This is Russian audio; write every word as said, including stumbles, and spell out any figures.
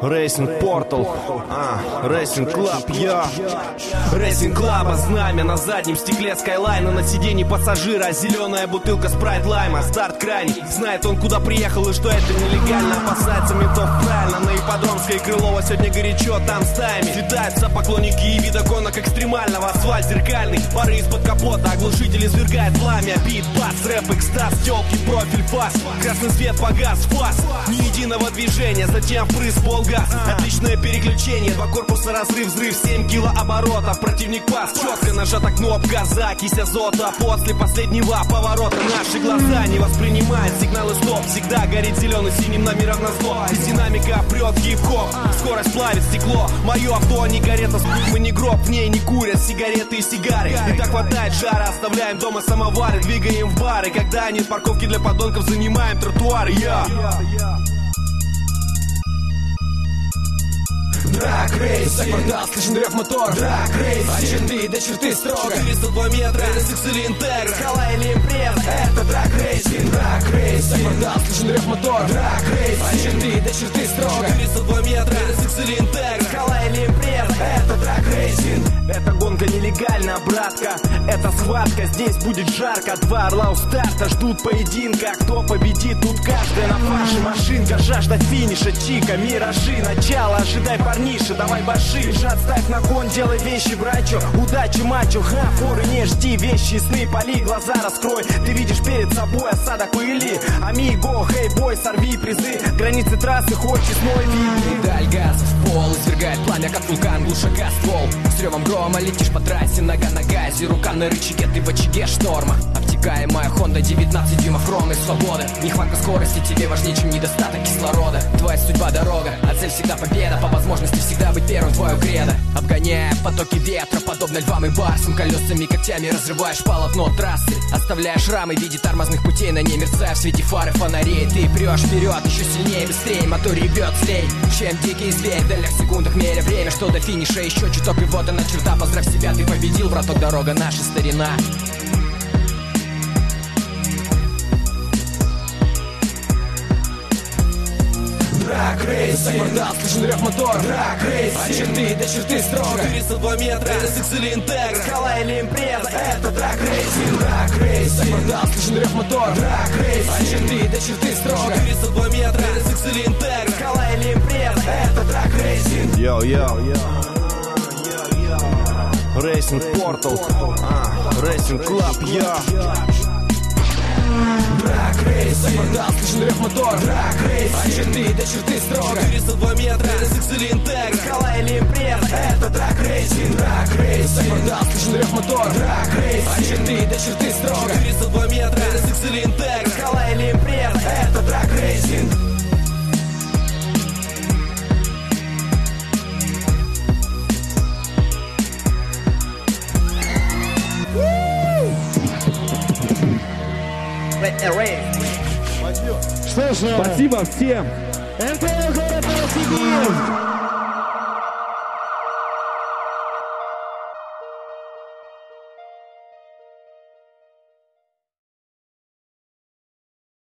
Racing Portal, а, Racing Club, я Racing Club, знамя на заднем стекле Скайлайна, на сиденье пассажира зеленая бутылка спрайт лайма. Старт крайний, знает он куда приехал и что это нелегально. Опасается ментов правильно, на Ипподромской и Крылова сегодня горячо, там стаями слетаются поклонники и видоконок экстремального. Асфальт зеркальный, пары из-под капота, оглушитель извергает пламя. Бит, бас, рэп, экстаз, тёлки, профиль, фас. Красный свет погас, фас, ни единого движения, затем впрыск, полгаз. Отличное переключение, два корпуса, разрыв, взрыв, семь килооборотов. Противник пас, четко нажата кнопка газа, кись азота. После последнего поворота наши глаза не воспринимают сигналы стоп. Всегда горит зеленый синим номером на зло. Из динамика прет хип-хоп, скорость плавит стекло. Мое авто не карета, мы не гроб, в ней не курят сигареты и сигары. И так хватает жара, оставляем дома самовары, двигаем в бары. Когда нет парковки для подонков, занимаем тротуары. Я Драг рейс, за квартал слышен рев мотор. Драг рейс, от черты до черты строго. четыреста два метра, эр эс икс или Интегра, Скала или импреза, это драг рейсинг. Драг рейс, за квартал слышен рев мотор. Драг рейс, от черты до черты строго. четыреста два метра, эр эс икс или Интегра, Скала или импреза, это драг рейсинг. эта гонка нелегальна, братка, это схватка, здесь будет жарко. Два орла у старта ждут поединка. Кто победит, тут каждая на фарше машинка. Жажда финиша, чика, миражи, начало, ожидай парниша, давай баши. Жад ставь на кон, делай вещи, брачо. Удачи, мачо, ха, форы не жди. Вещи, сны, поли, глаза раскрой. Ты видишь перед собой осадок пыли. Амиго, хей, бой, сорви призы. Границы трассы, хоть честной видны. Даль газа в пол, извергает пламя, как вулкан, глушака ствол. С ревом грома летишь по трассе, нога на газе, рука на рычаге, ты в очаге шторма. Обтекаемая Honda, девятнадцать дюймов ровной свободы. Нехватка скорости тебе важнее, чем недостаток кислорода. Твоя судьба дорога, а цель всегда победа. По возможности всегда быть первым, твое кредо. Обгоняя потоки ветра, подобно львам и барсам, колесами, когтями разрываешь полотно трассы. Оставляя шрамы в виде тормозных путей, на ней мерцая в свете фары фонарей. Ты прешь вперед, еще сильнее, быстрее, мотор ревет злей, чем дикий зверь. В дальних секундах меря время, что до финиша еще чуток, и вот она черта. Поздравь себя, ты победил, браток, дорога наша старина. Драг рейс, за квартал слышен рев мотор. Драг рейс, от черты до черты строго. четыреста два метра, эр эс икс или Интегра, Скала или импреза, это драг рейсинг. Драг рейс, за квартал слышен рев мотор. Драг рейс, от черты до черты строго. четыреста два метра, эр эс икс или Интегра, Скала или импреза, это драг рейсинг. Йоу, йоу, Racing Portal, а, Racing Club, я Драг рейс, за квартал слышен рев мотор. Драг рейс, от черты до черты строго. четыреста два метра, эр эс икс или Интегра, Скала или импреза, это драг рейсинг. Драг рейс, за квартал слышен рев мотор. Драг рейс, от черты до черты строго. четыреста два метра, эр эс икс или Интегра, Скала или импреза, это драг рейсинг. Что ж, Спасибо всем. эн тэ эл город Новосибирск.